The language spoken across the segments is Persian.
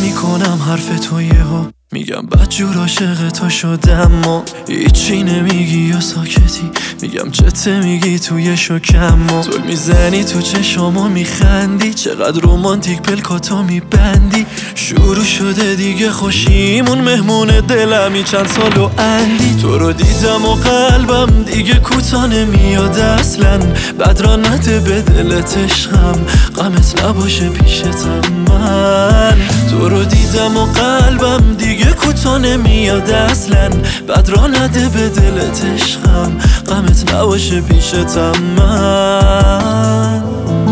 میکنم حرف تو یهو میگم بدجور عاشق تو شدم و هیچی نمیگی یا ساکتی میگم چته میگی توی شکم و تو میزنی تو چشامو میخندی چقدر رومانتیک پلکاتو میبندی شروع شده دیگه خوشیمون مهمون دلمی چند سالو اندی تو رو دیدم و قلبم دیگه کوتا نمیاد اصلا بدرا نده به دلت عشقم غمت نباشه پیشتم من تو رو دیدم و قلبم دیگه کوتا نمیاد اصلا بدرا نده به دلت عشقم غمت نباشه پیشتم من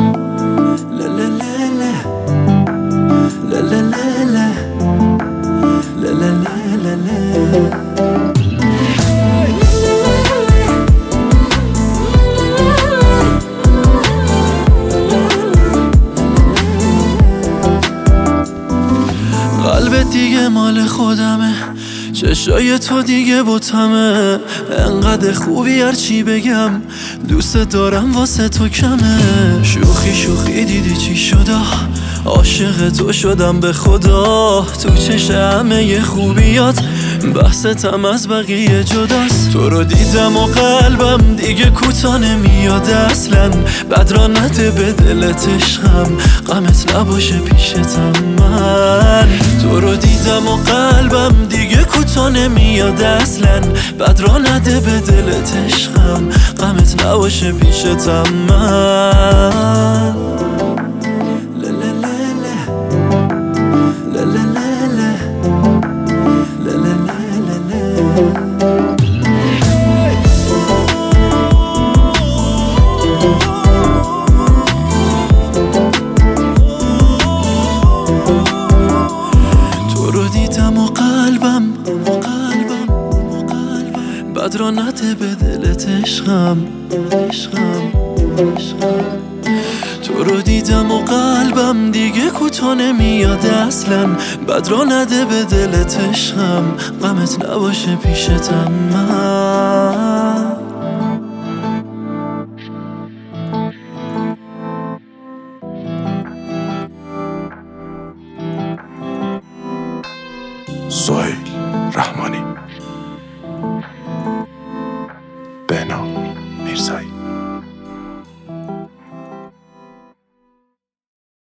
قلبت دیگه مال خودمه چشای تو دیگه بوتمه انقدر خوبی هرچی بگم دوست دارم واسه تو کمه شوخی شوخی دیدی چی شده عاشق تو شدم به خدا تو چش همه خوبیات بحثتم از بقیه جداست تو رو دیدم و قلبم دیگه کوتا نمیاد اصلا بدرا نده به دلت عشقم غمت نباشه پیشتم من تو رو دیدم و قلبم دیگه کوتا نمیاد اصلا بدرا نده به دلت عشقم غمت نباشه پیشتم من تو رو دیدم و قلبم بدرا نده به دلت عشقم تو رو دیدم و قلبم دیگه کوتا نمیاد اصلا بدرا نده به دلت عشقم غمت نباشه پیشتم من سهیل رحمانی بهنام میرزایی